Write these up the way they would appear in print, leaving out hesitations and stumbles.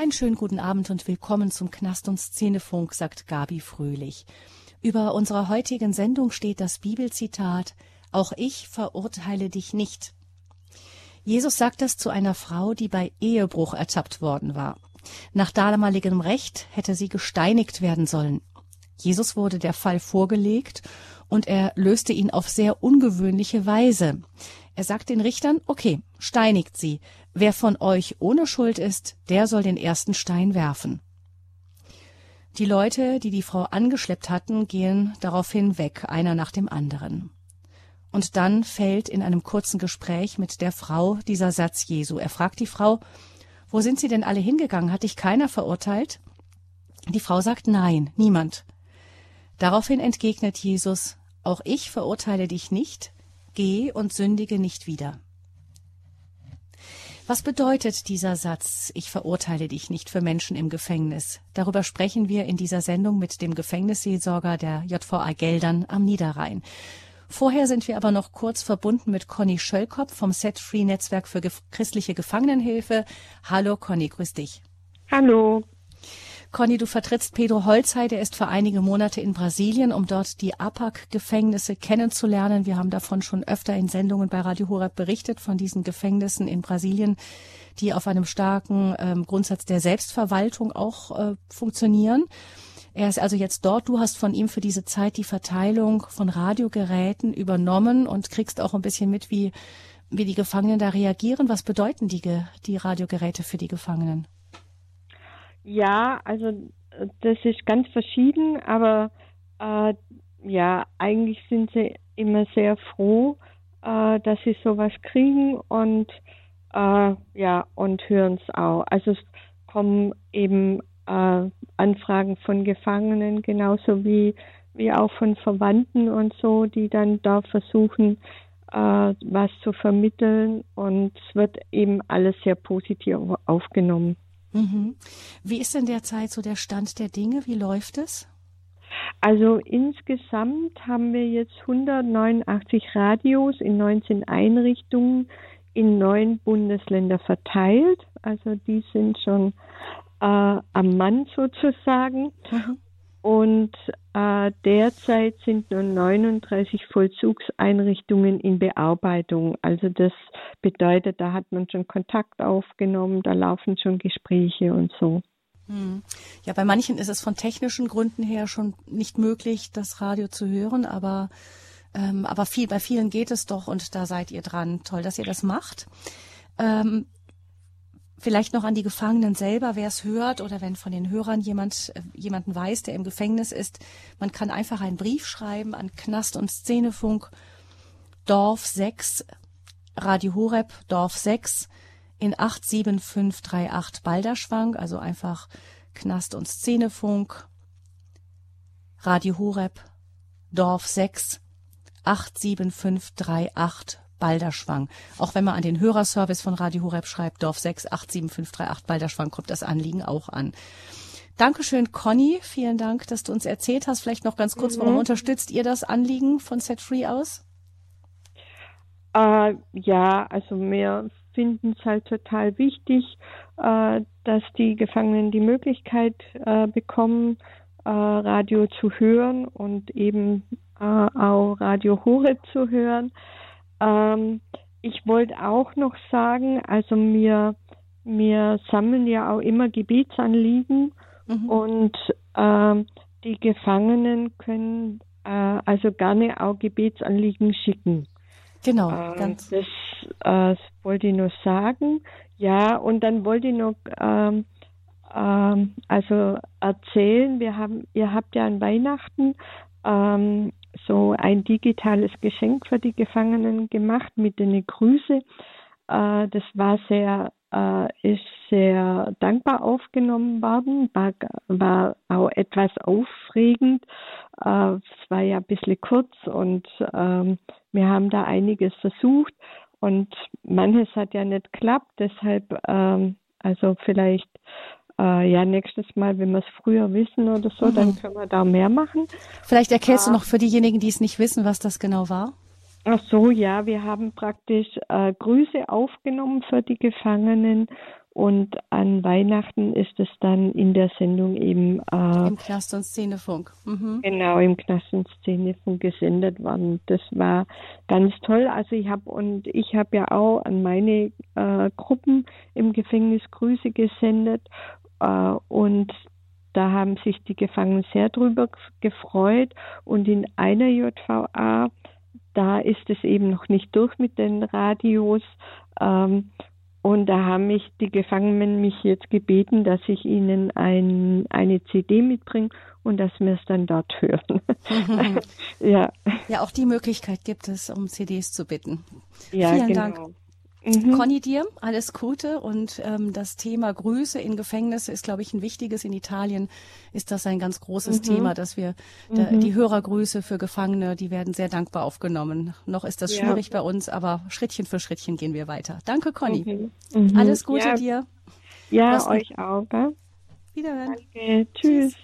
Einen schönen guten Abend und willkommen zum Knast- und Szenefunk, sagt Gabi Fröhlich. Über unserer heutigen Sendung steht das Bibelzitat: Auch ich verurteile dich nicht. Jesus sagt das zu einer Frau, die bei Ehebruch ertappt worden war. Nach damaligem Recht hätte sie gesteinigt werden sollen. Jesus wurde der Fall vorgelegt und er löste ihn auf sehr ungewöhnliche Weise. Er sagt den Richtern: Okay, steinigt sie. Wer von euch ohne Schuld ist, der soll den ersten Stein werfen. Die Leute, die die Frau angeschleppt hatten, gehen daraufhin weg, einer nach dem anderen. Und dann fällt in einem kurzen Gespräch mit der Frau dieser Satz Jesu. Er fragt die Frau: Wo sind sie denn alle hingegangen? Hat dich keiner verurteilt? Die Frau sagt: Nein, niemand. Daraufhin entgegnet Jesus: Auch ich verurteile dich nicht. Geh und sündige nicht wieder. Was bedeutet dieser Satz, ich verurteile dich nicht, für Menschen im Gefängnis? Darüber sprechen wir in dieser Sendung mit dem Gefängnisseelsorger der JVA Geldern am Niederrhein. Vorher sind wir aber noch kurz verbunden mit Conny Schöllkopf vom Set-Free-Netzwerk für christliche Gefangenenhilfe. Hallo Conny, grüß dich. Hallo. Conny, du vertrittst Pedro Holzhey, der ist für einige Monate in Brasilien, um dort die APAC-Gefängnisse kennenzulernen. Wir haben davon schon öfter in Sendungen bei Radio Horeb berichtet, von diesen Gefängnissen in Brasilien, die auf einem starken Grundsatz der Selbstverwaltung auch funktionieren. Er ist also jetzt dort. Du hast von ihm für diese Zeit die Verteilung von Radiogeräten übernommen und kriegst auch ein bisschen mit, wie die Gefangenen da reagieren. Was bedeuten die Radiogeräte für die Gefangenen? Ja, also das ist ganz verschieden, aber eigentlich sind sie immer sehr froh, dass sie sowas kriegen und hören es auch. Also es kommen eben Anfragen von Gefangenen, genauso wie auch von Verwandten und so, die dann da versuchen, was zu vermitteln, und es wird eben alles sehr positiv aufgenommen. Mhm. Wie ist denn derzeit so der Stand der Dinge? Wie läuft es? Also insgesamt haben wir jetzt 189 Radios in 19 Einrichtungen in 9 Bundesländer verteilt. Also die sind schon am Mann sozusagen. Mhm. Und derzeit sind nur 39 Vollzugseinrichtungen in Bearbeitung. Also das bedeutet, da hat man schon Kontakt aufgenommen, da laufen schon Gespräche und so. Ja, bei manchen ist es von technischen Gründen her schon nicht möglich, das Radio zu hören, aber bei vielen geht es doch, und da seid ihr dran. Toll, dass ihr das macht. Vielleicht noch an die Gefangenen selber, wer es hört oder wenn von den Hörern jemanden weiß, der im Gefängnis ist. Man kann einfach einen Brief schreiben an Knast- und Szenefunk, Dorf 6, Radio Horeb, Dorf 6 in 87538 Balderschwang. Also einfach Knast- und Szenefunk, Radio Horeb, Dorf 6, 87538 Balderschwang. Auch wenn man an den Hörerservice von Radio Horeb schreibt, Dorf 6, 87538 Balderschwang, kommt das Anliegen auch an. Dankeschön, Conny. Vielen Dank, dass du uns erzählt hast. Vielleicht noch ganz kurz, warum unterstützt ihr das Anliegen von Set Free aus? Also wir finden es halt total wichtig, dass die Gefangenen die Möglichkeit bekommen, Radio zu hören und eben auch Radio Horeb zu hören. Ich wollte auch noch sagen, also wir sammeln ja auch immer Gebetsanliegen, und die Gefangenen können also gerne auch Gebetsanliegen schicken. Genau. Das wollte ich nur sagen. Ja, und dann wollte ich noch erzählen, ihr habt ja an Weihnachten so ein digitales Geschenk für die Gefangenen gemacht mit den Grüße. Das ist sehr dankbar aufgenommen worden, war auch etwas aufregend. Es war ja ein bisschen kurz und wir haben da einiges versucht und manches hat ja nicht geklappt, deshalb also vielleicht nächstes Mal, wenn wir es früher wissen oder so, dann können wir da mehr machen. Vielleicht erklärst du noch für diejenigen, die es nicht wissen, was das genau war? Ach so, ja, wir haben praktisch Grüße aufgenommen für die Gefangenen Und an Weihnachten ist es dann in der Sendung eben im Knast- und Szenefunk. genau im Knast- und Szenefunk gesendet worden. Das war ganz toll. Also ich habe ja auch an meine Gruppen im Gefängnis Grüße gesendet und da haben sich die Gefangenen sehr drüber gefreut. Und in einer JVA, da ist es eben noch nicht durch mit den Radios. Und da haben mich die Gefangenen jetzt gebeten, dass ich ihnen eine CD mitbringe und dass wir es dann dort hören. Ja. Ja, auch die Möglichkeit gibt es, um CDs zu bitten. Ja, Vielen genau. Dank. Conny, dir alles Gute und das Thema Grüße in Gefängnisse ist, glaube ich, ein wichtiges. In Italien ist das ein ganz großes Thema, dass wir die Hörergrüße für Gefangene, die werden sehr dankbar aufgenommen. Noch ist das schwierig bei uns, aber Schrittchen für Schrittchen gehen wir weiter. Danke, Conny. Alles Gute dir. Ja, euch auch. Gell? Wiederhören. Danke. Tschüss.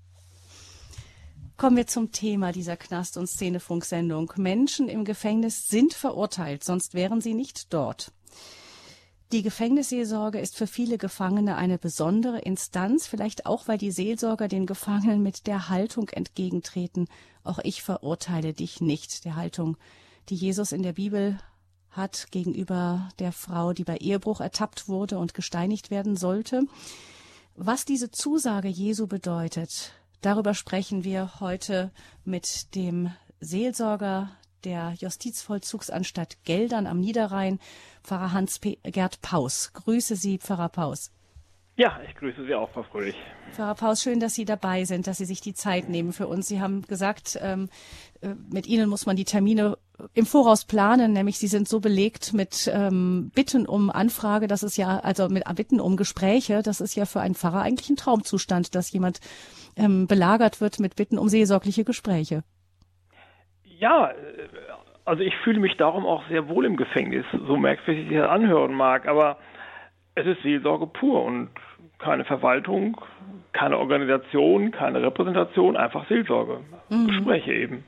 Kommen wir zum Thema dieser Knast- und Szenefunk-Sendung. Menschen im Gefängnis sind verurteilt, sonst wären sie nicht dort. Die Gefängnisseelsorge ist für viele Gefangene eine besondere Instanz, vielleicht auch, weil die Seelsorger den Gefangenen mit der Haltung entgegentreten: Auch ich verurteile dich nicht. Der Haltung, die Jesus in der Bibel hat gegenüber der Frau, die bei Ehebruch ertappt wurde und gesteinigt werden sollte. Was diese Zusage Jesu bedeutet, darüber sprechen wir heute mit dem Seelsorger der Justizvollzugsanstalt Geldern am Niederrhein, Pfarrer Hans-Gerd Paus. Grüße Sie, Pfarrer Paus. Ja, ich grüße Sie auch, Frau Fröhlich. Pfarrer Paus, schön, dass Sie dabei sind, dass Sie sich die Zeit nehmen für uns. Sie haben gesagt, mit Ihnen muss man die Termine im Voraus planen, nämlich Sie sind so belegt mit Bitten um Anfrage, das ist ja, also mit Bitten um Gespräche, das ist ja für einen Pfarrer eigentlich ein Traumzustand, dass jemand belagert wird mit Bitten um seelsorgliche Gespräche. Ja, also ich fühle mich darum auch sehr wohl im Gefängnis, so merkwürdig ich das anhören mag, aber es ist Seelsorge pur und keine Verwaltung, keine Organisation, keine Repräsentation, einfach Seelsorge, Gespräche eben.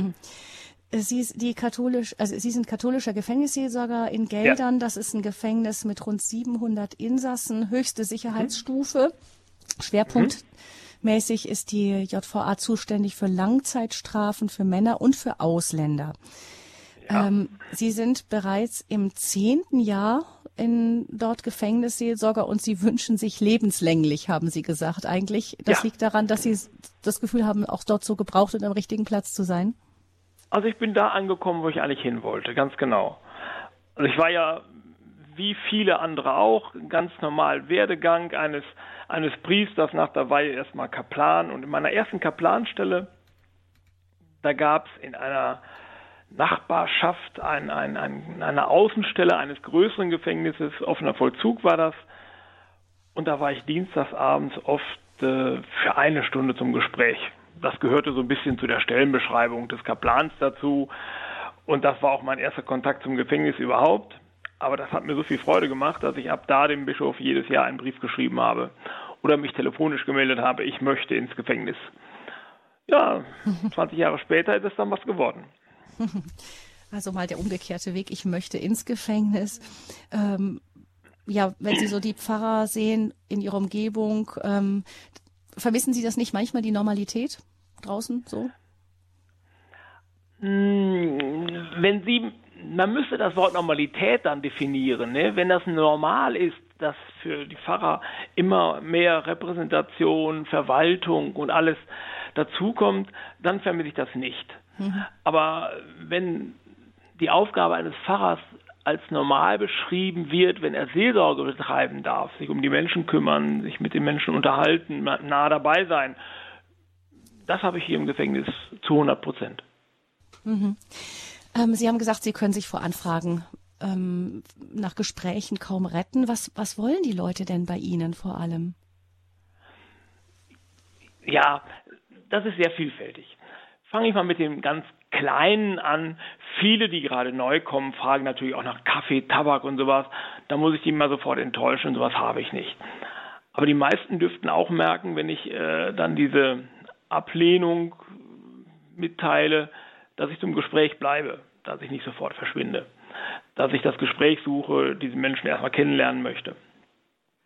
Sie sind katholischer Gefängnisseelsorger in Geldern. Ja. Das ist ein Gefängnis mit rund 700 Insassen, höchste Sicherheitsstufe. Schwerpunktmäßig ist die JVA zuständig für Langzeitstrafen für Männer und für Ausländer. Ja. Sie sind bereits im 10. Jahr dort Gefängnisseelsorger und Sie wünschen sich lebenslänglich, haben Sie gesagt. Eigentlich, das liegt daran, dass Sie das Gefühl haben, auch dort so gebraucht und am richtigen Platz zu sein? Also ich bin da angekommen, wo ich eigentlich hin wollte, ganz genau. Also ich war ja, wie viele andere auch, ganz normal Werdegang eines Priesters, nach der Weihe erstmal Kaplan. Und in meiner ersten Kaplanstelle, da gab es in einer Nachbarschaft eine Außenstelle eines größeren Gefängnisses, offener Vollzug war das. Und da war ich dienstagsabends oft für 1 Stunde zum Gespräch. Das gehörte so ein bisschen zu der Stellenbeschreibung des Kaplans dazu. Und das war auch mein erster Kontakt zum Gefängnis überhaupt. Aber das hat mir so viel Freude gemacht, dass ich ab da dem Bischof jedes Jahr einen Brief geschrieben habe oder mich telefonisch gemeldet habe, ich möchte ins Gefängnis. Ja, 20 Jahre später ist es dann was geworden. Also mal der umgekehrte Weg, ich möchte ins Gefängnis. Ja, wenn Sie so die Pfarrer sehen in Ihrer Umgebung, vermissen Sie das nicht manchmal, die Normalität draußen so? Man müsste das Wort Normalität dann definieren, ne? Wenn das normal ist, dass für die Pfarrer immer mehr Repräsentation, Verwaltung und alles dazukommt, dann vermisse ich das nicht. Aber wenn die Aufgabe eines Pfarrers als normal beschrieben wird, wenn er Seelsorge betreiben darf, sich um die Menschen kümmern, sich mit den Menschen unterhalten, nah dabei sein, das habe ich hier im Gefängnis zu 100%. Sie haben gesagt, Sie können sich vor Anfragen nach Gesprächen kaum retten. Was wollen die Leute denn bei Ihnen vor allem? Ja, das ist sehr vielfältig. Fange ich mal mit dem ganz Kleinen an. Viele, die gerade neu kommen, fragen natürlich auch nach Kaffee, Tabak und sowas. Da muss ich die mal sofort enttäuschen, sowas habe ich nicht. Aber die meisten dürften auch merken, wenn ich dann diese Ablehnung mitteile, dass ich zum Gespräch bleibe, dass ich nicht sofort verschwinde, dass ich das Gespräch suche, diese Menschen erstmal kennenlernen möchte.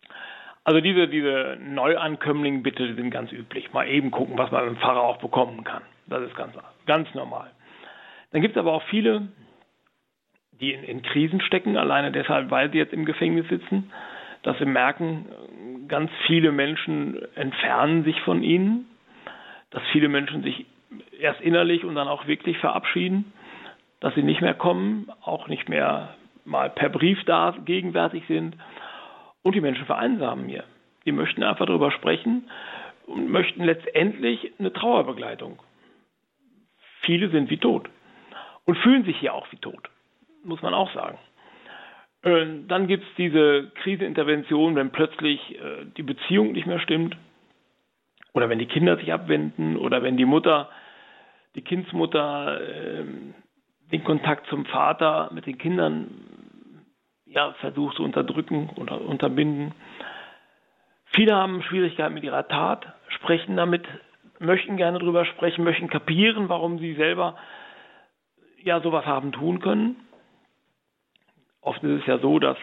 Also diese Neuankömmlinge bitte, die sind ganz üblich. Mal eben gucken, was man mit dem Pfarrer auch bekommen kann. Das ist ganz normal. Dann gibt es aber auch viele, die in Krisen stecken, alleine deshalb, weil sie jetzt im Gefängnis sitzen, dass sie merken, ganz viele Menschen entfernen sich von ihnen, dass viele Menschen sich erst innerlich und dann auch wirklich verabschieden, dass sie nicht mehr kommen, auch nicht mehr mal per Brief da gegenwärtig sind. Und die Menschen vereinsamen hier. Die möchten einfach darüber sprechen und möchten letztendlich eine Trauerbegleitung. Viele sind wie tot und fühlen sich hier auch wie tot, muss man auch sagen. Dann gibt es diese Krisenintervention, wenn plötzlich die Beziehung nicht mehr stimmt oder wenn die Kinder sich abwenden oder wenn die Kindsmutter den Kontakt zum Vater mit den Kindern versucht zu unterdrücken oder unterbinden. Viele haben Schwierigkeiten mit ihrer Tat, sprechen damit, möchten gerne drüber sprechen, möchten kapieren, warum sie selber sowas haben tun können. Oft ist es ja so, dass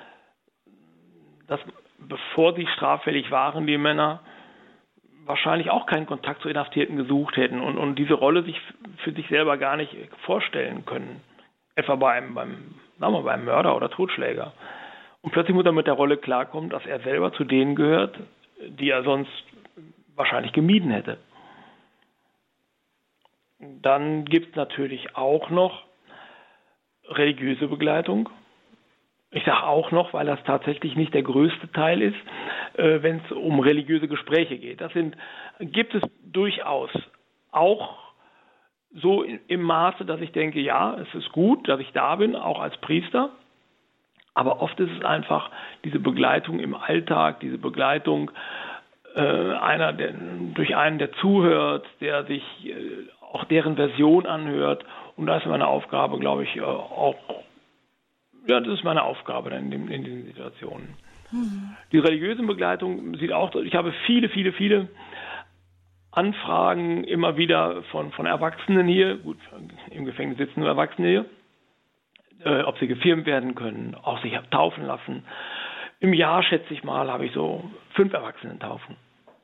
bevor sie straffällig waren, die Männer wahrscheinlich auch keinen Kontakt zu Inhaftierten gesucht hätten und diese Rolle sich für sich selber gar nicht vorstellen können. Etwa beim Mörder oder Totschläger. Und plötzlich muss er mit der Rolle klarkommen, dass er selber zu denen gehört, die er sonst wahrscheinlich gemieden hätte. Dann gibt es natürlich auch noch religiöse Begleitung. Ich sage auch noch, weil das tatsächlich nicht der größte Teil ist, wenn es um religiöse Gespräche geht. Gibt es durchaus auch so im Maße, dass ich denke, ja, es ist gut, dass ich da bin, auch als Priester. Aber oft ist es einfach diese Begleitung im Alltag, diese Begleitung durch einen, der zuhört, der sich auch deren Version anhört. Und da ist meine Aufgabe, glaube ich, das ist meine Aufgabe in diesen Situationen. Die religiöse Begleitung sieht auch, ich habe viele Anfragen immer wieder von Erwachsenen hier, gut, im Gefängnis sitzen nur Erwachsene hier, ob sie gefirmt werden können, auch sich taufen lassen. Im Jahr, schätze ich mal, habe ich so 5 Erwachsenen-Taufen.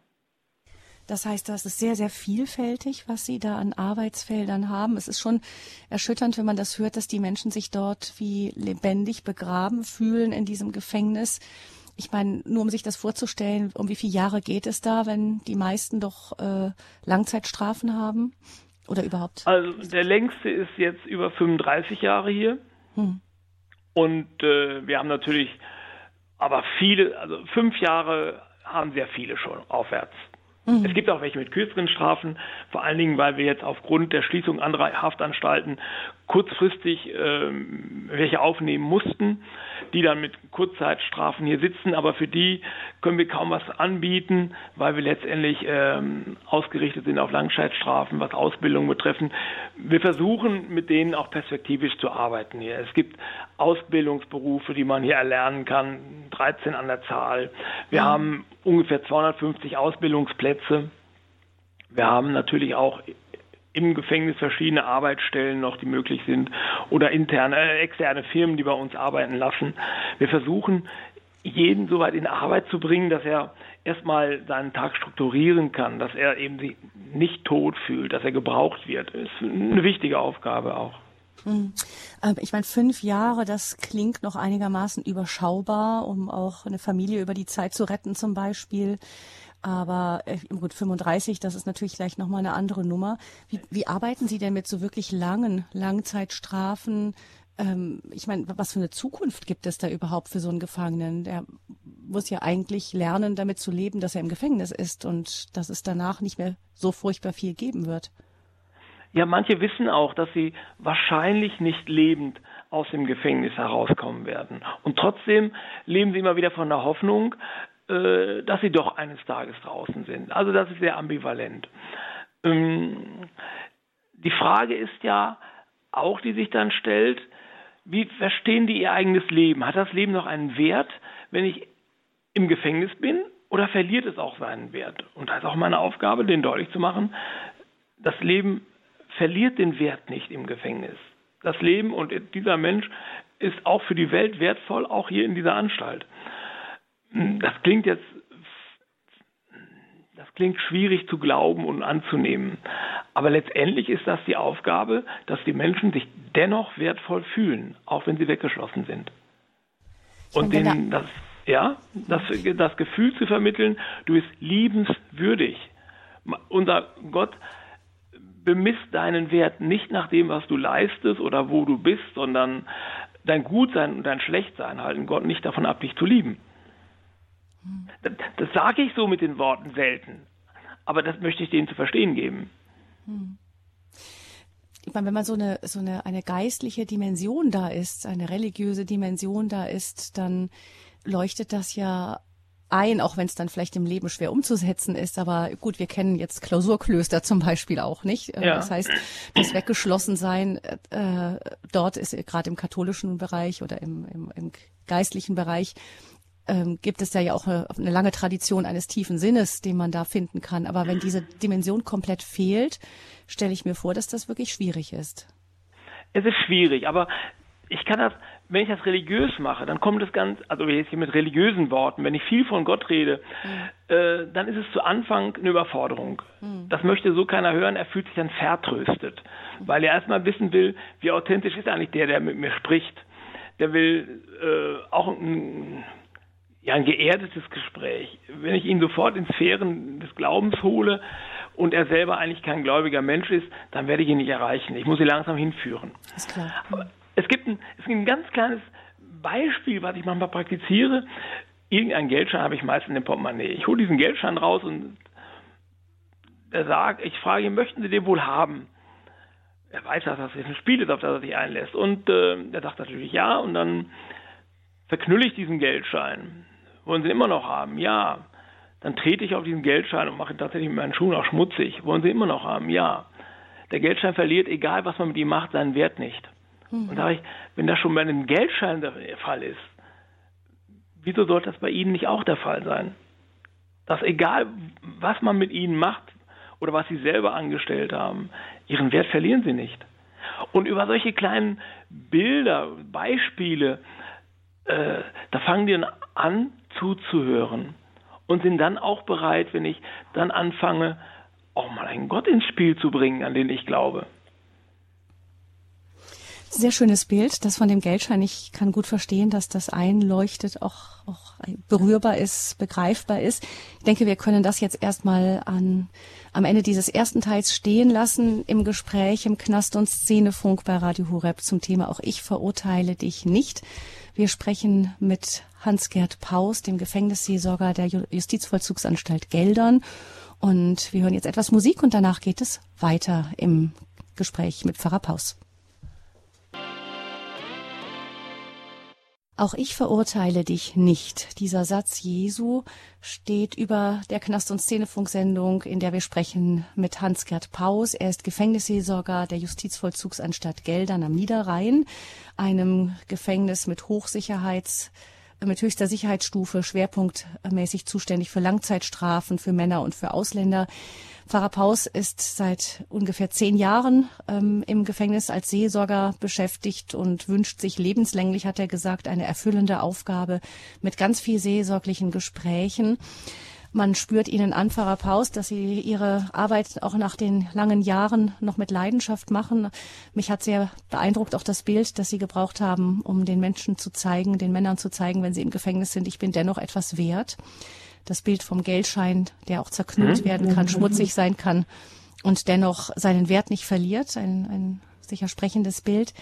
Das heißt, das ist sehr, sehr vielfältig, was Sie da an Arbeitsfeldern haben. Es ist schon erschütternd, wenn man das hört, dass die Menschen sich dort wie lebendig begraben fühlen in diesem Gefängnis. Ich meine, nur um sich das vorzustellen, um wie viele Jahre geht es da, wenn die meisten doch Langzeitstrafen haben oder überhaupt? Also der längste ist jetzt über 35 Jahre hier. Und wir haben natürlich aber viele, also 5 Jahre haben sehr viele schon aufwärts. Es gibt auch welche mit kürzeren Strafen, vor allen Dingen, weil wir jetzt aufgrund der Schließung anderer Haftanstalten kurzfristig welche aufnehmen mussten, die dann mit Kurzzeitstrafen hier sitzen. Aber für die können wir kaum was anbieten, weil wir letztendlich ausgerichtet sind auf Langzeitstrafen, was Ausbildung betreffen. Wir versuchen, mit denen auch perspektivisch zu arbeiten hier. Es gibt Ausbildungsberufe, die man hier erlernen kann, 13 an der Zahl. Wir haben ungefähr 250 Ausbildungsplätze. Wir haben natürlich auch im Gefängnis verschiedene Arbeitsstellen noch, die möglich sind, oder externe Firmen, die bei uns arbeiten lassen. Wir versuchen, jeden so weit in Arbeit zu bringen, dass er erstmal seinen Tag strukturieren kann, dass er eben sich nicht tot fühlt, dass er gebraucht wird. Das ist eine wichtige Aufgabe auch. Ich meine, 5 Jahre, das klingt noch einigermaßen überschaubar, um auch eine Familie über die Zeit zu retten zum Beispiel. Aber gut, 35, das ist natürlich gleich nochmal eine andere Nummer. Wie arbeiten Sie denn mit so wirklich langen Langzeitstrafen? Ich meine, was für eine Zukunft gibt es da überhaupt für so einen Gefangenen? Der muss ja eigentlich lernen, damit zu leben, dass er im Gefängnis ist und dass es danach nicht mehr so furchtbar viel geben wird. Ja, manche wissen auch, dass sie wahrscheinlich nicht lebend aus dem Gefängnis herauskommen werden. Und trotzdem leben sie immer wieder von der Hoffnung, dass sie doch eines Tages draußen sind. Also das ist sehr ambivalent. Die Frage ist ja auch, die sich dann stellt, wie verstehen die ihr eigenes Leben? Hat das Leben noch einen Wert, wenn ich im Gefängnis bin, oder verliert es auch seinen Wert? Und da ist auch meine Aufgabe, denen deutlich zu machen, das Leben verliert den Wert nicht im Gefängnis. Das Leben und dieser Mensch ist auch für die Welt wertvoll, auch hier in dieser Anstalt. Das klingt schwierig zu glauben und anzunehmen. Aber letztendlich ist das die Aufgabe, dass die Menschen sich dennoch wertvoll fühlen, auch wenn sie weggeschlossen sind. Und denen das Gefühl zu vermitteln, du bist liebenswürdig. Unser Gott bemisst deinen Wert nicht nach dem, was du leistest oder wo du bist, sondern dein Gutsein und dein Schlechtsein halten Gott nicht davon ab, dich zu lieben. Das sage ich so mit den Worten selten, aber das möchte ich denen zu verstehen geben. Ich meine, wenn man so eine geistliche Dimension da ist, eine religiöse Dimension da ist, dann leuchtet das ja ein, auch wenn es dann vielleicht im Leben schwer umzusetzen ist. Aber gut, wir kennen jetzt Klausurklöster zum Beispiel auch nicht. Ja. Das heißt, das Weggeschlossensein dort ist gerade im katholischen Bereich oder im geistlichen Bereich gibt es da ja auch eine lange Tradition eines tiefen Sinnes, den man da finden kann. Aber wenn diese Dimension komplett fehlt, stelle ich mir vor, dass das wirklich schwierig ist. Es ist schwierig, aber ich kann das, wenn ich das religiös mache, dann kommt es also jetzt hier mit religiösen Worten, wenn ich viel von Gott rede, dann ist es zu Anfang eine Überforderung. Das möchte so keiner hören, er fühlt sich dann vertröstet, weil er erstmal wissen will, wie authentisch ist eigentlich der mit mir spricht. Der will auch ein geerdetes Gespräch. Wenn ich ihn sofort in Sphären des Glaubens hole und er selber eigentlich kein gläubiger Mensch ist, dann werde ich ihn nicht erreichen. Ich muss ihn langsam hinführen. Ist klar. Aber es gibt ein ganz kleines Beispiel, was ich manchmal praktiziere. Irgendeinen Geldschein habe ich meist in dem Portemonnaie. Ich hole diesen Geldschein raus und ich frage ihn, möchten Sie den wohl haben? Er weiß, dass das jetzt ein Spiel ist, auf das er sich einlässt. Und er sagt natürlich ja und dann verknülle ich diesen Geldschein. Wollen Sie ihn immer noch haben? Ja. Dann trete ich auf diesen Geldschein und mache ihn tatsächlich mit meinen Schuhen auch schmutzig. Wollen Sie ihn immer noch haben? Ja. Der Geldschein verliert, egal was man mit ihm macht, seinen Wert nicht. Und sage ich, wenn das schon bei einem Geldschein der Fall ist, wieso sollte das bei Ihnen nicht auch der Fall sein? Dass egal, was man mit Ihnen macht oder was Sie selber angestellt haben, Ihren Wert verlieren Sie nicht. Und über solche kleinen Bilder, Beispiele, da fangen die dann an zuzuhören und sind dann auch bereit, wenn ich dann anfange, auch mal einen Gott ins Spiel zu bringen, an den ich glaube. Sehr schönes Bild, das von dem Geldschein. Ich kann gut verstehen, dass das einleuchtet, auch berührbar ist, begreifbar ist. Ich denke, wir können das jetzt erstmal am Ende dieses ersten Teils stehen lassen im Gespräch im Knast- und Szenefunk bei Radio Horeb zum Thema Auch ich verurteile dich nicht. Wir sprechen mit Hans-Gert Paus, dem Gefängnisseelsorger der Justizvollzugsanstalt Geldern. Und wir hören jetzt etwas Musik und danach geht es weiter im Gespräch mit Pfarrer Paus. Auch ich verurteile dich nicht. Dieser Satz Jesu steht über der Knast- und Szenefunk-Sendung, in der wir sprechen mit Hans-Gert Paus. Er ist Gefängnisseelsorger der Justizvollzugsanstalt Geldern am Niederrhein, einem Gefängnis mit höchster Sicherheitsstufe, schwerpunktmäßig zuständig für Langzeitstrafen, für Männer und für Ausländer. Pfarrer Paus ist seit ungefähr 10 Jahren im Gefängnis als Seelsorger beschäftigt und wünscht sich lebenslänglich, hat er gesagt, eine erfüllende Aufgabe mit ganz viel seelsorglichen Gesprächen. Man spürt Ihnen an, Pfarrer Paus, dass Sie Ihre Arbeit auch nach den langen Jahren noch mit Leidenschaft machen. Mich hat sehr beeindruckt auch das Bild, das Sie gebraucht haben, um den Menschen zu zeigen, den Männern zu zeigen, wenn sie im Gefängnis sind, ich bin dennoch etwas wert. Das Bild vom Geldschein, der auch zerknüllt werden kann, schmutzig sein kann und dennoch seinen Wert nicht verliert. Ein sicher sprechendes Bild.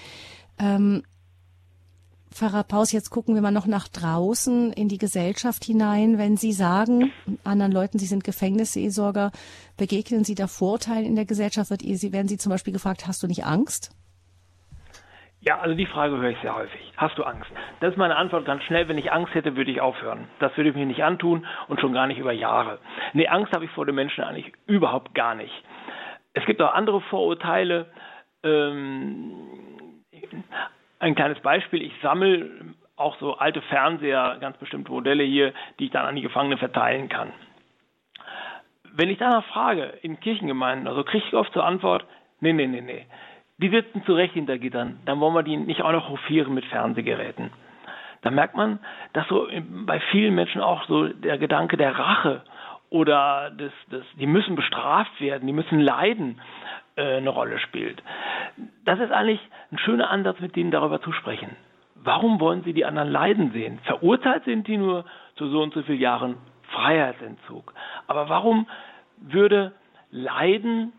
Pfarrer Paus, jetzt gucken wir mal noch nach draußen in die Gesellschaft hinein. Wenn Sie sagen, anderen Leuten, Sie sind Gefängnisseelsorger, begegnen Sie da Vorurteilen in der Gesellschaft? Werden Sie zum Beispiel gefragt, hast du nicht Angst? Ja, also die Frage höre ich sehr häufig. Hast du Angst? Das ist meine Antwort ganz schnell. Wenn ich Angst hätte, würde ich aufhören. Das würde ich mir nicht antun und schon gar nicht über Jahre. Nee, Angst habe ich vor den Menschen eigentlich überhaupt gar nicht. Es gibt auch andere Vorurteile. Ein kleines Beispiel. Ich sammle auch so alte Fernseher, ganz bestimmte Modelle hier, die ich dann an die Gefangenen verteilen kann. Wenn ich danach frage, in Kirchengemeinden, also kriege ich oft zur Antwort, nee. Die sitzen zu Recht hinter Gittern, dann wollen wir die nicht auch noch hofieren mit Fernsehgeräten. da merkt man, dass so bei vielen Menschen auch so der Gedanke der Rache oder die müssen bestraft werden, die müssen leiden, eine Rolle spielt. Das ist eigentlich ein schöner Ansatz, mit denen darüber zu sprechen. Warum wollen sie die anderen leiden sehen? Verurteilt sind die nur zu so und so vielen Jahren Freiheitsentzug. Aber warum würde Leiden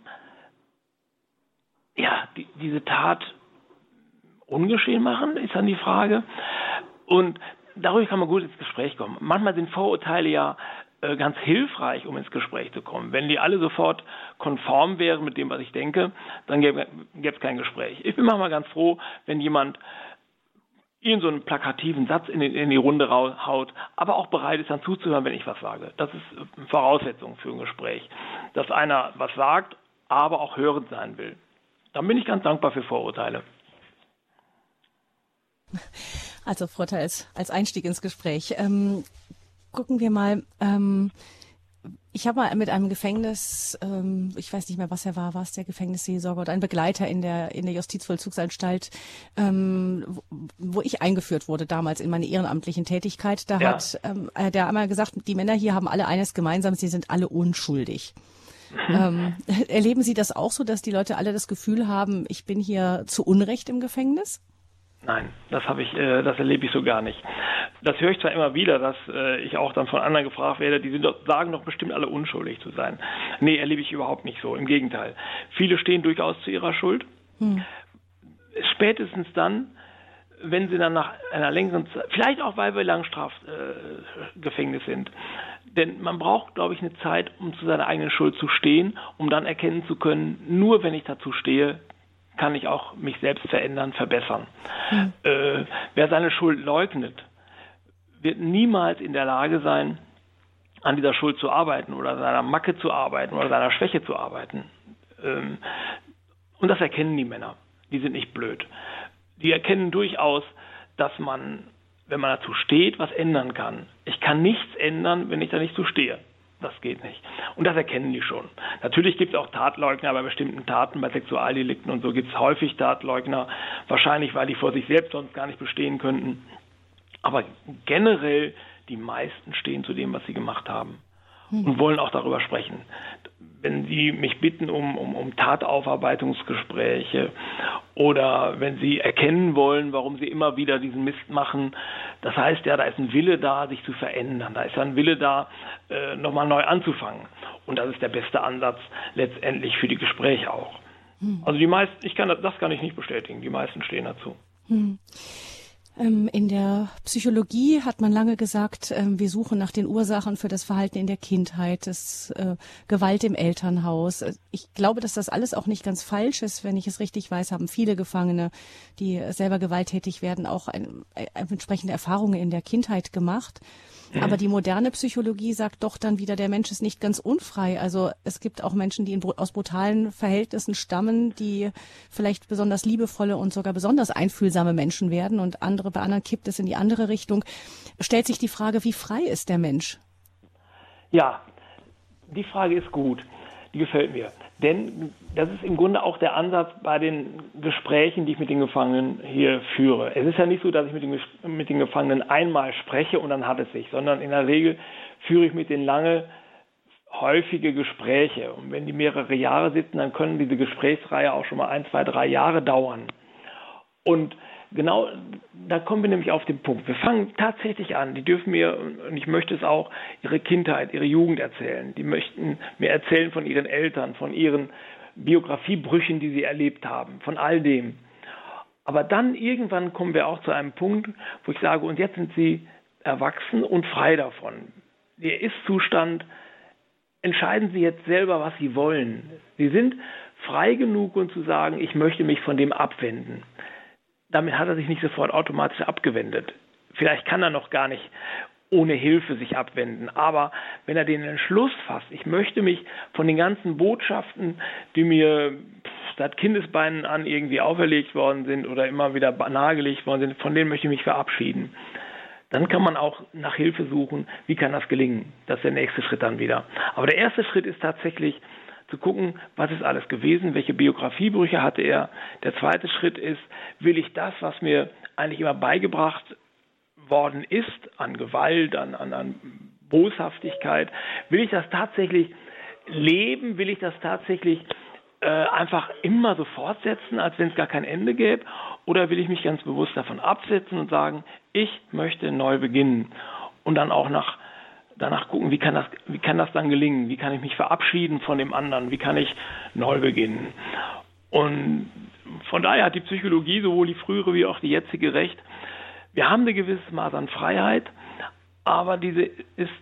diese Tat ungeschehen machen, ist dann die Frage. Und darüber kann man gut ins Gespräch kommen. Manchmal sind Vorurteile ja ganz hilfreich, um ins Gespräch zu kommen. Wenn die alle sofort konform wären mit dem, was ich denke, dann gäbe es kein Gespräch. Ich bin manchmal ganz froh, wenn jemand Ihnen so einen plakativen Satz in die Runde haut, aber auch bereit ist, dann zuzuhören, wenn ich was sage. Das ist eine Voraussetzung für ein Gespräch. Dass einer was sagt, aber auch hörend sein will. Dann bin ich ganz dankbar für Vorurteile. Also Vorteil als Einstieg ins Gespräch. Gucken wir mal. Ich habe mal mit einem Gefängnis, ich weiß nicht mehr, was er war es der Gefängnisseelsorger oder ein Begleiter in der Justizvollzugsanstalt, wo ich eingeführt wurde damals in meine ehrenamtlichen Tätigkeit. Da hat der einmal gesagt, die Männer hier haben alle eines gemeinsam, sie sind alle unschuldig. Erleben Sie das auch so, dass die Leute alle das Gefühl haben, ich bin hier zu Unrecht im Gefängnis? Nein, das erlebe ich so gar nicht. Das höre ich zwar immer wieder, dass ich auch dann von anderen gefragt werde, die sagen doch bestimmt alle unschuldig zu sein. Nee, erlebe ich überhaupt nicht so. Im Gegenteil. Viele stehen durchaus zu ihrer Schuld. Spätestens dann, wenn sie dann nach einer längeren Zeit, vielleicht auch, weil wir Langstrafgefängnis sind. Denn man braucht, glaube ich, eine Zeit, um zu seiner eigenen Schuld zu stehen, um dann erkennen zu können, nur wenn ich dazu stehe, kann ich auch mich selbst verändern, verbessern. Wer seine Schuld leugnet, wird niemals in der Lage sein, an dieser Schuld zu arbeiten oder seiner Macke zu arbeiten oder seiner Schwäche zu arbeiten. Und das erkennen die Männer. Die sind nicht blöd. Die erkennen durchaus, dass man, wenn man dazu steht, was ändern kann. Ich kann nichts ändern, wenn ich da nicht zu stehe. Das geht nicht. Und das erkennen die schon. Natürlich gibt es auch Tatleugner bei bestimmten Taten, bei Sexualdelikten und so gibt es häufig Tatleugner. Wahrscheinlich, weil die vor sich selbst sonst gar nicht bestehen könnten. Aber generell, die meisten stehen zu dem, was sie gemacht haben. Und wollen auch darüber sprechen. Wenn Sie mich bitten um Tataufarbeitungsgespräche oder wenn Sie erkennen wollen, warum Sie immer wieder diesen Mist machen, das heißt ja, da ist ein Wille da, sich zu verändern. Da ist ja ein Wille da, nochmal neu anzufangen. Und das ist der beste Ansatz letztendlich für die Gespräche auch. Also die meisten, das kann ich nicht bestätigen, die meisten stehen dazu. In der Psychologie hat man lange gesagt, wir suchen nach den Ursachen für das Verhalten in der Kindheit, das Gewalt im Elternhaus. Ich glaube, dass das alles auch nicht ganz falsch ist. Wenn ich es richtig weiß, haben viele Gefangene, die selber gewalttätig werden, auch entsprechende Erfahrungen in der Kindheit gemacht. Aber die moderne Psychologie sagt doch dann wieder, der Mensch ist nicht ganz unfrei. Also es gibt auch Menschen, die aus brutalen Verhältnissen stammen, die vielleicht besonders liebevolle und sogar besonders einfühlsame Menschen werden und bei anderen kippt es in die andere Richtung. Stellt sich die Frage, wie frei ist der Mensch? Ja, die Frage ist gut. Die gefällt mir. Denn das ist im Grunde auch der Ansatz bei den Gesprächen, die ich mit den Gefangenen hier führe. Es ist ja nicht so, dass ich mit den Gefangenen einmal spreche und dann hat es sich, sondern in der Regel führe ich mit denen lange, häufige Gespräche. Und wenn die mehrere Jahre sitzen, dann können diese Gesprächsreihe auch schon mal 1, 2, 3 Jahre dauern. Und genau, da kommen wir nämlich auf den Punkt. Wir fangen tatsächlich an. Die dürfen mir, und ich möchte es auch, ihre Kindheit, ihre Jugend erzählen. Die möchten mir erzählen von ihren Eltern, von ihren Biografiebrüchen, die sie erlebt haben, von all dem. Aber dann irgendwann kommen wir auch zu einem Punkt, wo ich sage, und jetzt sind sie erwachsen und frei davon. Der Ist-Zustand, entscheiden sie jetzt selber, was sie wollen. Sie sind frei genug, um zu sagen, ich möchte mich von dem abwenden. Damit hat er sich nicht sofort automatisch abgewendet. Vielleicht kann er noch gar nicht ohne Hilfe sich abwenden. Aber wenn er den Entschluss fasst, ich möchte mich von den ganzen Botschaften, die mir seit Kindesbeinen an irgendwie auferlegt worden sind oder immer wieder nahegelegt worden sind, von denen möchte ich mich verabschieden. Dann kann man auch nach Hilfe suchen, wie kann das gelingen? Das ist der nächste Schritt dann wieder. Aber der erste Schritt ist tatsächlich, zu gucken, was ist alles gewesen, welche Biografiebrüche hatte er. Der zweite Schritt ist, will ich das, was mir eigentlich immer beigebracht worden ist, an Gewalt, an Boshaftigkeit, will ich das tatsächlich leben, will ich das tatsächlich einfach immer so fortsetzen, als wenn es gar kein Ende gäbe, oder will ich mich ganz bewusst davon absetzen und sagen, ich möchte neu beginnen und dann auch danach gucken, wie kann das dann gelingen, wie kann ich mich verabschieden von dem anderen, wie kann ich neu beginnen. Und von daher hat die Psychologie, sowohl die frühere wie auch die jetzige, recht. Wir haben ein gewisses Maß an Freiheit, aber diese ist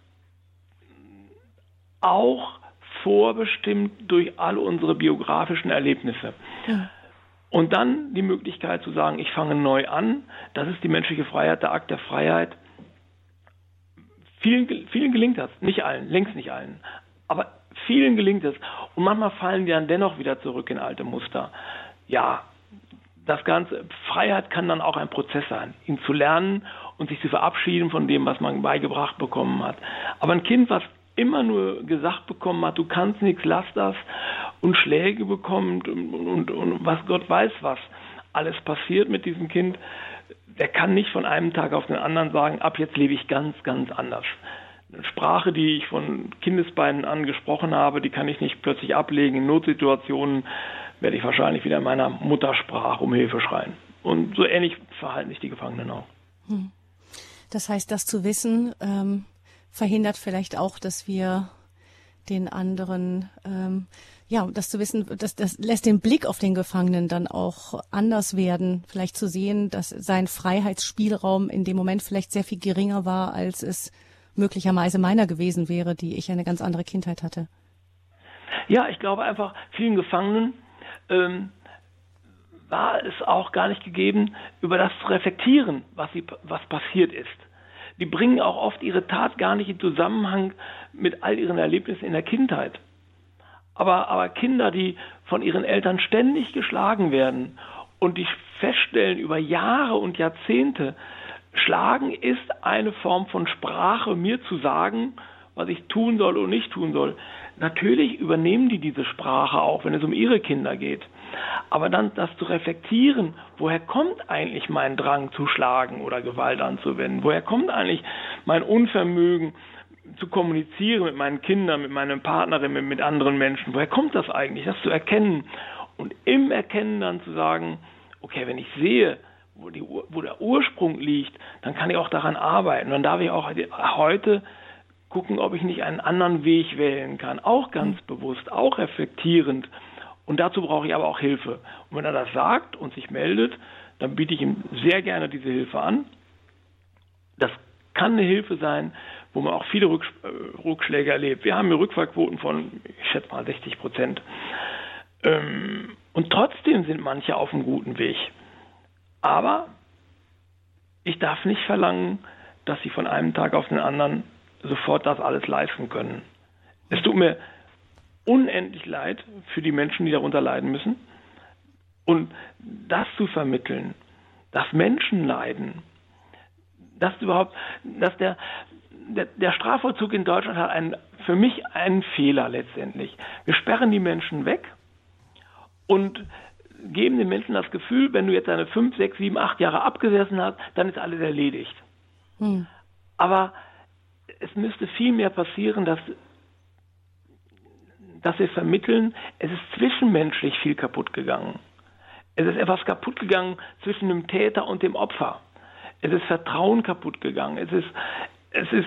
auch vorbestimmt durch all unsere biografischen Erlebnisse. Ja. Und dann die Möglichkeit zu sagen, ich fange neu an, das ist die menschliche Freiheit, der Akt der Freiheit. Vielen gelingt das, nicht allen, längst nicht allen, aber vielen gelingt es. Und manchmal fallen die dann dennoch wieder zurück in alte Muster. Ja, das Ganze, Freiheit kann dann auch ein Prozess sein, ihn zu lernen und sich zu verabschieden von dem, was man beigebracht bekommen hat. Aber ein Kind, was immer nur gesagt bekommen hat, du kannst nichts, lass das, und Schläge bekommt und was Gott weiß, was alles passiert mit diesem Kind, der kann nicht von einem Tag auf den anderen sagen, ab jetzt lebe ich ganz, ganz anders. Eine Sprache, die ich von Kindesbeinen an gesprochen habe, die kann ich nicht plötzlich ablegen. In Notsituationen werde ich wahrscheinlich wieder in meiner Muttersprache um Hilfe schreien. Und so ähnlich verhalten sich die Gefangenen auch. Das heißt, das zu wissen, verhindert vielleicht auch, dass wir den anderen, das zu wissen, das lässt den Blick auf den Gefangenen dann auch anders werden. Vielleicht zu sehen, dass sein Freiheitsspielraum in dem Moment vielleicht sehr viel geringer war, als es möglicherweise meiner gewesen wäre, die ich eine ganz andere Kindheit hatte. Ja, ich glaube einfach, vielen Gefangenen war es auch gar nicht gegeben, über das zu reflektieren, was passiert ist. Die bringen auch oft ihre Tat gar nicht in Zusammenhang mit all ihren Erlebnissen in der Kindheit. Aber Kinder, die von ihren Eltern ständig geschlagen werden und die feststellen über Jahre und Jahrzehnte, Schlagen ist eine Form von Sprache, mir zu sagen, was ich tun soll und nicht tun soll. Natürlich übernehmen die diese Sprache auch, wenn es um ihre Kinder geht. Aber dann das zu reflektieren, woher kommt eigentlich mein Drang zu schlagen oder Gewalt anzuwenden? Woher kommt eigentlich mein Unvermögen zu kommunizieren mit meinen Kindern, mit meinen Partnerinnen, mit anderen Menschen? Woher kommt das eigentlich? Das zu erkennen und im Erkennen dann zu sagen, okay, wenn ich sehe, wo der Ursprung liegt, dann kann ich auch daran arbeiten. Dann darf ich auch heute gucken, ob ich nicht einen anderen Weg wählen kann. Auch ganz bewusst, auch reflektierend. Und dazu brauche ich aber auch Hilfe. Und wenn er das sagt und sich meldet, dann biete ich ihm sehr gerne diese Hilfe an. Das kann eine Hilfe sein, wo man auch viele Rückschläge erlebt. Wir haben hier Rückfallquoten von, ich schätze mal, 60%. Und trotzdem sind manche auf einem guten Weg. Aber ich darf nicht verlangen, dass sie von einem Tag auf den anderen sofort das alles leisten können. Es tut mir unendlich leid für die Menschen, die darunter leiden müssen. Und das zu vermitteln, dass Menschen leiden, dass der Strafvollzug in Deutschland hat für mich einen Fehler letztendlich. Wir sperren die Menschen weg und geben den Menschen das Gefühl, wenn du jetzt deine 5, 6, 7, 8 Jahre abgesessen hast, dann ist alles erledigt. Aber es müsste viel mehr passieren, dass wir vermitteln, es ist zwischenmenschlich viel kaputt gegangen. Es ist etwas kaputt gegangen zwischen dem Täter und dem Opfer. Es ist Vertrauen kaputt gegangen. Es ist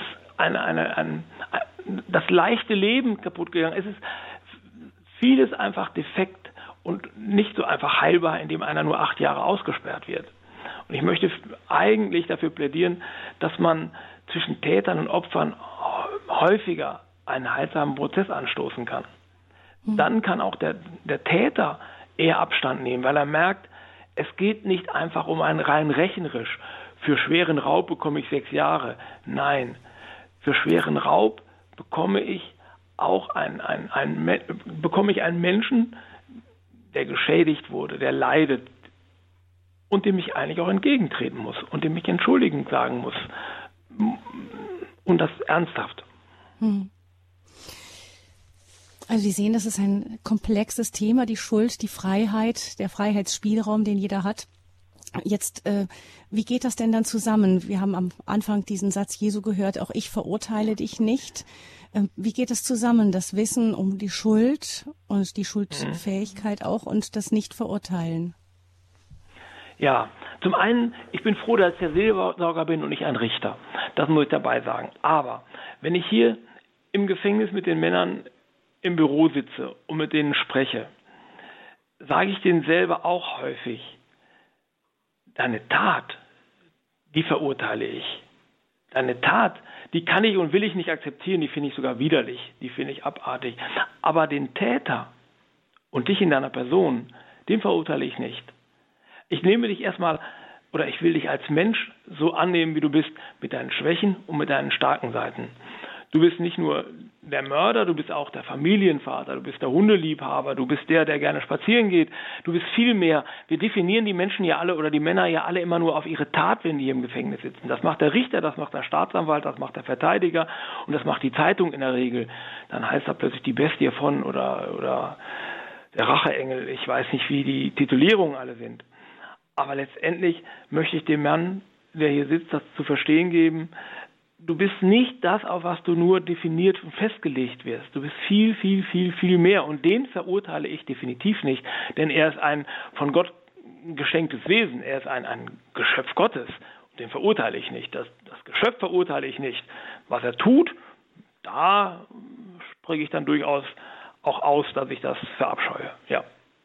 das leichte Leben kaputt gegangen. Es ist vieles einfach defekt und nicht so einfach heilbar, indem einer nur 8 Jahre ausgesperrt wird. Und ich möchte eigentlich dafür plädieren, dass man zwischen Tätern und Opfern häufiger einen heilsamen Prozess anstoßen kann. Dann kann auch der Täter eher Abstand nehmen, weil er merkt, es geht nicht einfach um ein rein rechnerisch. Für schweren Raub bekomme ich 6 Jahre. Nein, für schweren Raub bekomme ich auch einen Menschen, der geschädigt wurde, der leidet und dem ich eigentlich auch entgegentreten muss und dem ich entschuldigend sagen muss. Und das ernsthaft. Also Sie sehen, das ist ein komplexes Thema, die Schuld, die Freiheit, der Freiheitsspielraum, den jeder hat. Jetzt, wie geht das denn dann zusammen? Wir haben am Anfang diesen Satz Jesu gehört, auch ich verurteile dich nicht. Wie geht es zusammen, das Wissen um die Schuld und die Schuldfähigkeit auch und das Nicht-Verurteilen? Ja, zum einen, ich bin froh, dass ich der Seelsorger bin und nicht ein Richter. Das muss ich dabei sagen. Aber wenn ich hier im Gefängnis mit den Männern im Büro sitze und mit denen spreche, sage ich denen selber auch häufig, deine Tat, die verurteile ich. Deine Tat, die kann ich und will ich nicht akzeptieren, die finde ich sogar widerlich, die finde ich abartig. Aber den Täter und dich in deiner Person, den verurteile ich nicht. Ich nehme dich erstmal, oder ich will dich als Mensch so annehmen, wie du bist, mit deinen Schwächen und mit deinen starken Seiten. Du bist nicht nur der Mörder, du bist auch der Familienvater, du bist der Hundeliebhaber, du bist der gerne spazieren geht, du bist viel mehr. Wir definieren die Menschen ja alle oder die Männer ja alle immer nur auf ihre Tat, wenn die im Gefängnis sitzen. Das macht der Richter, das macht der Staatsanwalt, das macht der Verteidiger und das macht die Zeitung in der Regel. Dann heißt da plötzlich die Bestie von oder der Racheengel, ich weiß nicht, wie die Titulierungen alle sind. Aber letztendlich möchte ich dem Mann, der hier sitzt, das zu verstehen geben, du bist nicht das, auf was du nur definiert und festgelegt wirst. Du bist viel, viel, viel, viel mehr. Und den verurteile ich definitiv nicht, denn er ist ein von Gott geschenktes Wesen. Er ist ein Geschöpf Gottes. Und den verurteile ich nicht. Das Geschöpf verurteile ich nicht. Was er tut, da spreche ich dann durchaus auch aus, dass ich das verabscheue. Ja.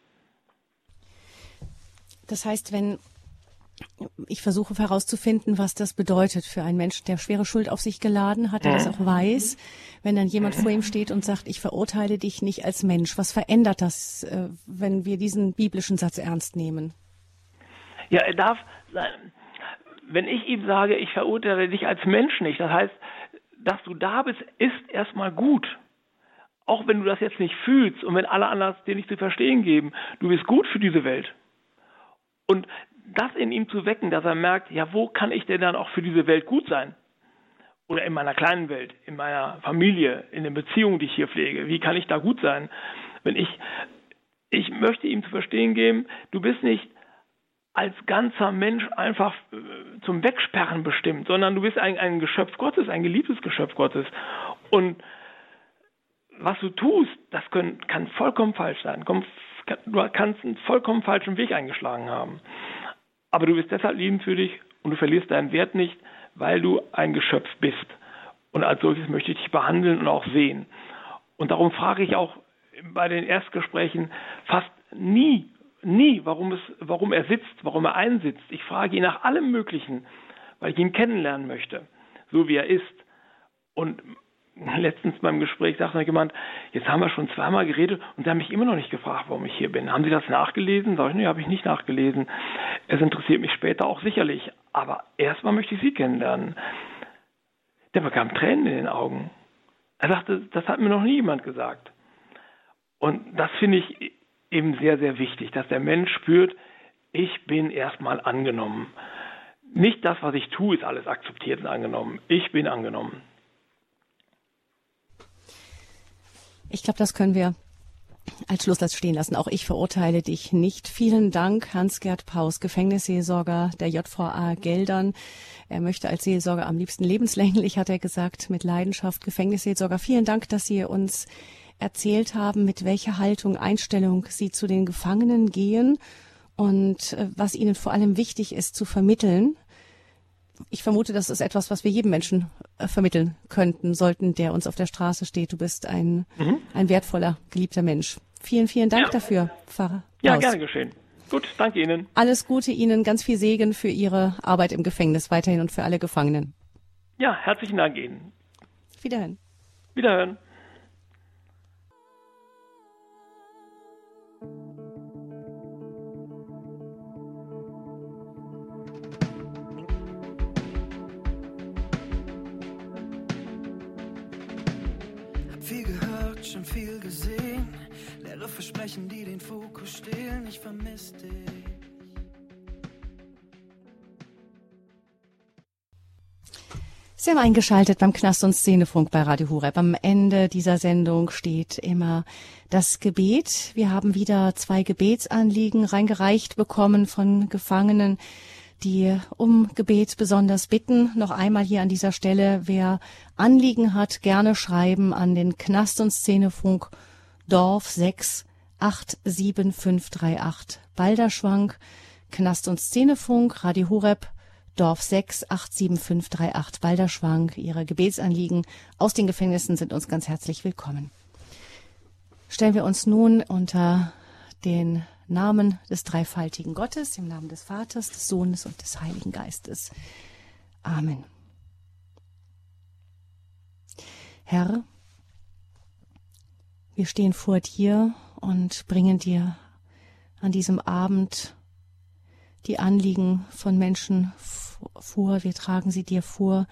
Das heißt, wenn ich versuche herauszufinden, was das bedeutet für einen Menschen, der schwere Schuld auf sich geladen hat, der das auch weiß, wenn dann jemand vor ihm steht und sagt, ich verurteile dich nicht als Mensch. Was verändert das, wenn wir diesen biblischen Satz ernst nehmen? Ja, er darf, wenn ich ihm sage, ich verurteile dich als Mensch nicht, das heißt, dass du da bist, ist erstmal gut. Auch wenn du das jetzt nicht fühlst und wenn alle anderen dir nicht zu verstehen geben, du bist gut für diese Welt. Und das in ihm zu wecken, dass er merkt, ja, wo kann ich denn dann auch für diese Welt gut sein? Oder in meiner kleinen Welt, in meiner Familie, in den Beziehungen, die ich hier pflege, wie kann ich da gut sein? Wenn ich möchte ihm zu verstehen geben, du bist nicht als ganzer Mensch einfach zum Wegsperren bestimmt, sondern du bist ein Geschöpf Gottes, ein geliebtes Geschöpf Gottes. Und was du tust, das kann vollkommen falsch sein. Du kannst einen vollkommen falschen Weg eingeschlagen haben. Aber du bist deshalb liebenswürdig und du verlierst deinen Wert nicht, weil du ein Geschöpf bist. Und als solches möchte ich dich behandeln und auch sehen. Und darum frage ich auch bei den Erstgesprächen fast nie, warum er sitzt, warum er einsitzt. Ich frage ihn nach allem Möglichen, weil ich ihn kennenlernen möchte, so wie er ist. Und letztens beim Gespräch sagte mir jemand, jetzt haben wir schon zweimal geredet und sie haben mich immer noch nicht gefragt, warum ich hier bin. Haben Sie das nachgelesen? Sag ich, nee, habe ich nicht nachgelesen. Es interessiert mich später auch sicherlich, aber erstmal möchte ich Sie kennenlernen. Der bekam Tränen in den Augen. Er sagte, das hat mir noch nie jemand gesagt. Und das finde ich eben sehr, sehr wichtig, dass der Mensch spürt, ich bin erstmal angenommen. Nicht das, was ich tue, ist alles akzeptiert und angenommen. Ich bin angenommen. Ich glaube, das können wir als Schlusssatz stehen lassen. Auch ich verurteile dich nicht. Vielen Dank, Hans-Gerd Paus, Gefängnisseelsorger der JVA Geldern. Er möchte als Seelsorger am liebsten lebenslänglich, hat er gesagt, mit Leidenschaft Gefängnisseelsorger. Vielen Dank, dass Sie uns erzählt haben, mit welcher Haltung, Einstellung Sie zu den Gefangenen gehen und was Ihnen vor allem wichtig ist zu vermitteln. Ich vermute, das ist etwas, was wir jedem Menschen vermitteln könnten, sollten, der uns auf der Straße steht. Du bist ein wertvoller, geliebter Mensch. Vielen, vielen Dank dafür, Pfarrer Paus. Ja, gerne geschehen. Gut, danke Ihnen. Alles Gute Ihnen, ganz viel Segen für Ihre Arbeit im Gefängnis weiterhin und für alle Gefangenen. Ja, herzlichen Dank Ihnen. Wiederhören. Wiederhören. Viel gehört, schon viel gesehen. Leere Versprechen, die den Fokus stehlen. Ich vermisse dich. Sie haben eingeschaltet beim Knast- und Szenefunk bei Radio Horeb. Am Ende dieser Sendung steht immer das Gebet. Wir haben wieder 2 Gebetsanliegen reingereicht bekommen von Gefangenen, die um Gebet besonders bitten. Noch einmal hier an dieser Stelle, wer Anliegen hat, gerne schreiben an den Knast- und Szenefunk Dorf 6 87538 Balderschwang, Knast- und Szenefunk, Radio Horeb, Dorf 6 87538 Balderschwang. Ihre Gebetsanliegen aus den Gefängnissen sind uns ganz herzlich willkommen. Stellen wir uns nun unter den Namen des dreifaltigen Gottes, im Namen des Vaters, des Sohnes und des Heiligen Geistes. Amen. Herr, wir stehen vor dir und bringen dir an diesem Abend die Anliegen von Menschen vor. Wir tragen sie dir vor,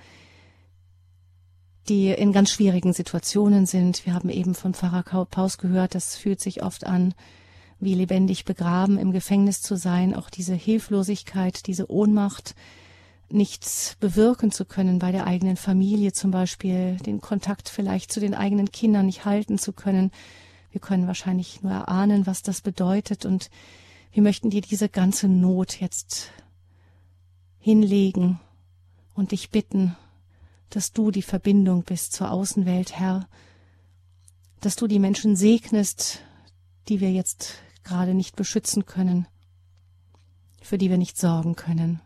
die in ganz schwierigen Situationen sind. Wir haben eben von Pfarrer Paus gehört, das fühlt sich oft an, wie lebendig begraben im Gefängnis zu sein. Auch diese Hilflosigkeit, diese Ohnmacht, nichts bewirken zu können bei der eigenen Familie zum Beispiel, den Kontakt vielleicht zu den eigenen Kindern nicht halten zu können. Wir können wahrscheinlich nur erahnen, was das bedeutet, und wir möchten dir diese ganze Not jetzt hinlegen und dich bitten, dass du die Verbindung bist zur Außenwelt, Herr, dass du die Menschen segnest, die wir jetzt gerade nicht beschützen können, für die wir nicht sorgen können.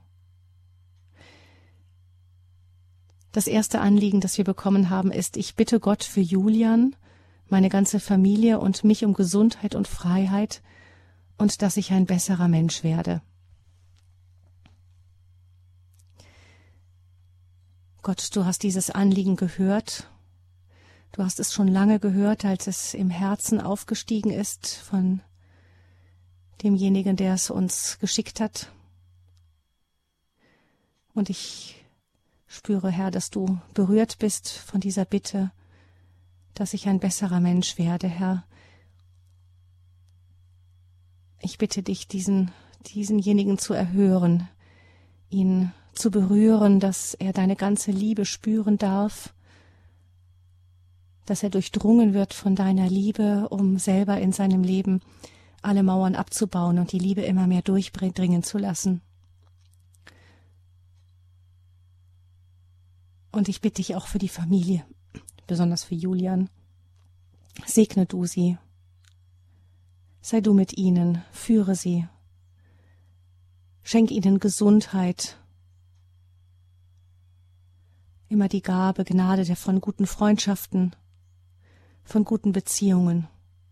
Das erste Anliegen, das wir bekommen haben, ist: Ich bitte Gott für Julian, meine ganze Familie und mich um Gesundheit und Freiheit und dass ich ein besserer Mensch werde. Gott, du hast dieses Anliegen gehört. Du hast es schon lange gehört, als es im Herzen aufgestiegen ist von demjenigen, der es uns geschickt hat. Und ich spüre, Herr, dass du berührt bist von dieser Bitte, dass ich ein besserer Mensch werde, Herr. Ich bitte dich, diesenjenigen zu erhören, ihn zu berühren, dass er deine ganze Liebe spüren darf, dass er durchdrungen wird von deiner Liebe, um selber in seinem Leben alle Mauern abzubauen und die Liebe immer mehr durchdringen zu lassen. Und ich bitte dich auch für die Familie, besonders für Julian. Segne du sie. Sei du mit ihnen, führe sie. Schenk ihnen Gesundheit, immer die Gabe, Gnade von guten Freundschaften, von guten Beziehungen.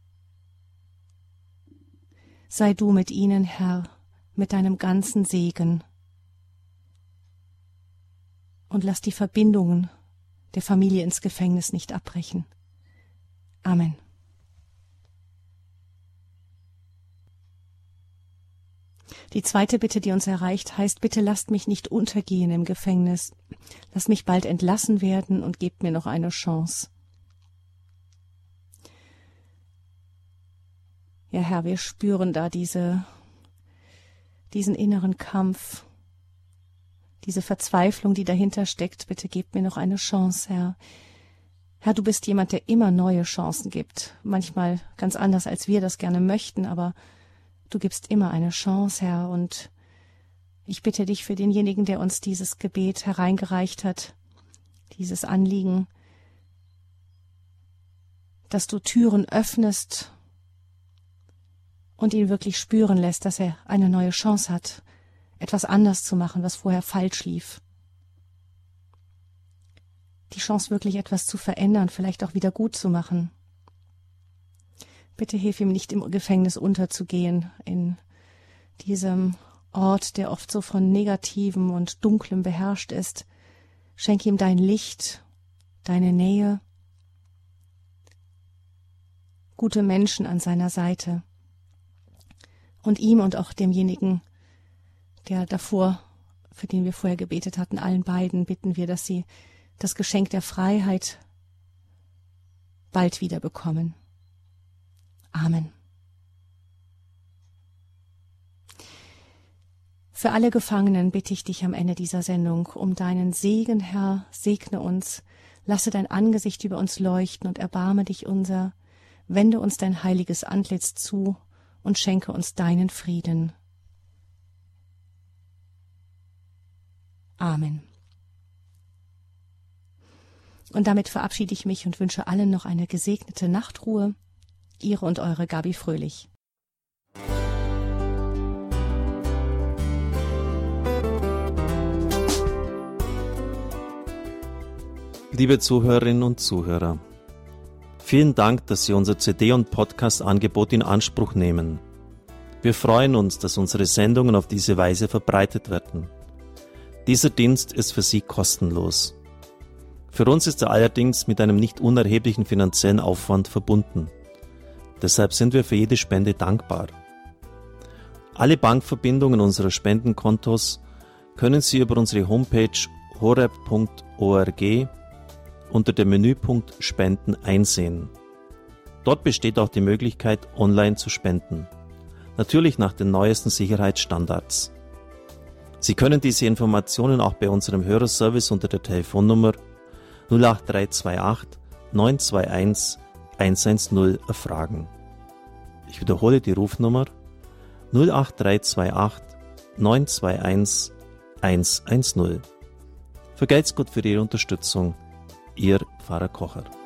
Sei du mit ihnen, Herr, mit deinem ganzen Segen. Und lass die Verbindungen der Familie ins Gefängnis nicht abbrechen. Amen. Die zweite Bitte, die uns erreicht, heißt: Bitte lasst mich nicht untergehen im Gefängnis. Lasst mich bald entlassen werden und gebt mir noch eine Chance. Ja, Herr, wir spüren da diesen inneren Kampf, diese Verzweiflung, die dahinter steckt. Bitte gebt mir noch eine Chance, Herr. Herr, du bist jemand, der immer neue Chancen gibt. Manchmal ganz anders, als wir das gerne möchten, aber du gibst immer eine Chance, Herr. Und ich bitte dich für denjenigen, der uns dieses Gebet hereingereicht hat, dieses Anliegen, dass du Türen öffnest und ihn wirklich spüren lässt, dass er eine neue Chance hat, etwas anders zu machen, was vorher falsch lief. Die Chance, wirklich etwas zu verändern, vielleicht auch wieder gut zu machen. Bitte hilf ihm nicht, im Gefängnis unterzugehen, in diesem Ort, der oft so von Negativem und Dunklem beherrscht ist. Schenk ihm dein Licht, deine Nähe, gute Menschen an seiner Seite. Und ihm und auch demjenigen, der davor, für den wir vorher gebetet hatten, allen beiden bitten wir, dass sie das Geschenk der Freiheit bald wieder bekommen. Amen. Für alle Gefangenen bitte ich dich am Ende dieser Sendung um deinen Segen, Herr, segne uns, lasse dein Angesicht über uns leuchten und erbarme dich unser, wende uns dein heiliges Antlitz zu und schenke uns deinen Frieden. Amen. Und damit verabschiede ich mich und wünsche allen noch eine gesegnete Nachtruhe. Ihre und eure Gabi Fröhlich. Liebe Zuhörerinnen und Zuhörer, vielen Dank, dass Sie unser CD- und Podcast-Angebot in Anspruch nehmen. Wir freuen uns, dass unsere Sendungen auf diese Weise verbreitet werden. Dieser Dienst ist für Sie kostenlos. Für uns ist er allerdings mit einem nicht unerheblichen finanziellen Aufwand verbunden. Deshalb sind wir für jede Spende dankbar. Alle Bankverbindungen unserer Spendenkontos können Sie über unsere Homepage horeb.org unter dem Menüpunkt Spenden einsehen. Dort besteht auch die Möglichkeit, online zu spenden. Natürlich nach den neuesten Sicherheitsstandards. Sie können diese Informationen auch bei unserem Hörerservice unter der Telefonnummer 08328 921 110 erfragen. Ich wiederhole die Rufnummer 08328 921 110. Vergelt's Gott für Ihre Unterstützung. Ihr Pfarrer Kocher.